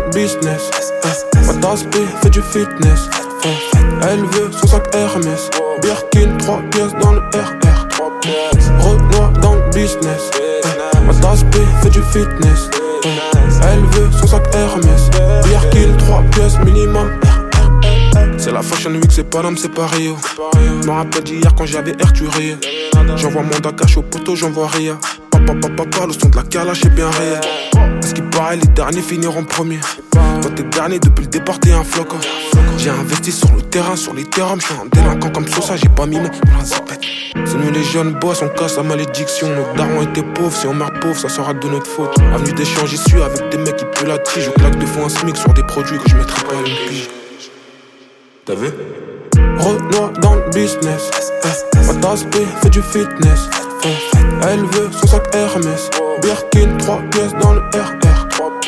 le business. Ma tasse P fait du fitness. Elle veut son sac Hermès. Birkin, 3 pièces dans le RR. Renoir dans le business. Ma tasse P fait du fitness. Elle veut son sac Hermès. Birkin, 3 pièces minimum. C'est la Fashion Week, c'est pas l'homme, c'est pas Rio. Me rappelle d'hier quand j'avais air tu riais. J'envoie mon Dakash au poteau, j'envoie Ria. Papa, le son de la calache est bien réel. À ce qui paraît, les derniers finiront premiers. Toi t'es dernier, depuis le départ t'es un flocon. J'ai investi sur le terrain, sur les terrains. J'suis un délinquant comme Sosa, j'ai pas mis mon zipette. C'est nous les jeunes boss, on casse la malédiction. Nos darons étaient pauvres, si on meurt pauvre, ça sera de notre faute. Avenue d'échange, j'y suis avec des mecs qui puent la tige. Je claque 2 fois un SMIC sur des produits que je mettrai pas à une pige. T'as vu? Renoir dans le business. Ma tasse P fait du fitness. Elle veut son sac Hermès. Birkin, 3 pièces dans le RR.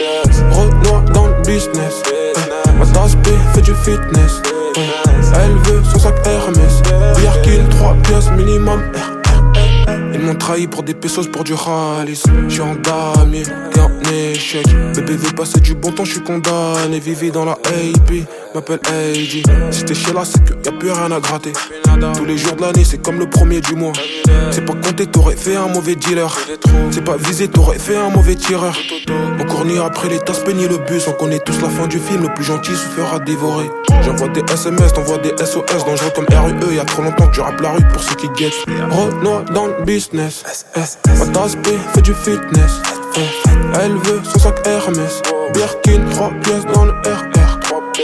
Renoir dans le business. Ma tasse P fait du fitness. Elle veut son sac Hermès. Birkin, 3 pièces minimum RR. Ils m'ont trahi pour des pesos, pour du ralice. J'suis en damier, t'es en échec. Bébé veut passer du bon temps, j'suis condamné. Vivi dans la AP, m'appelle AJ. Si t'es chez là, c'est que y'a plus rien à gratter. Tous les jours de l'année, c'est comme le premier du mois. C'est pas compté, t'aurais fait un mauvais dealer. C'est pas visé, t'aurais fait un mauvais tireur. On court ni après les tasses, ni le bus. On connaît tous la fin du film, le plus gentil se fera dévorer. J'envoie des SMS, t'envoies des SOS. Dangereux comme RUE, y'a trop longtemps que tu rappes la rue pour ceux qui guettent. Renoir dans le business. Ma tasse P fait du fitness. Elle veut son sac Hermès. Birkin, 3 pièces dans le RR.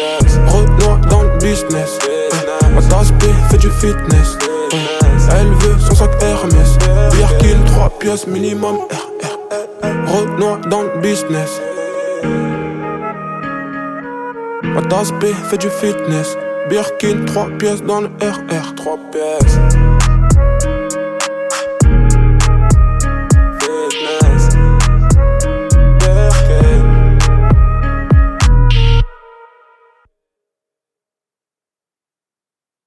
Renoir dans le business. Ma tasse P fait du fitness. Elle veut son sac Hermès. Birkin, 3 pièces minimum RR. Renoir dans le business. Ma tasse P fait du fitness. Birkin, 3 pièces dans le RR. 3 pièces.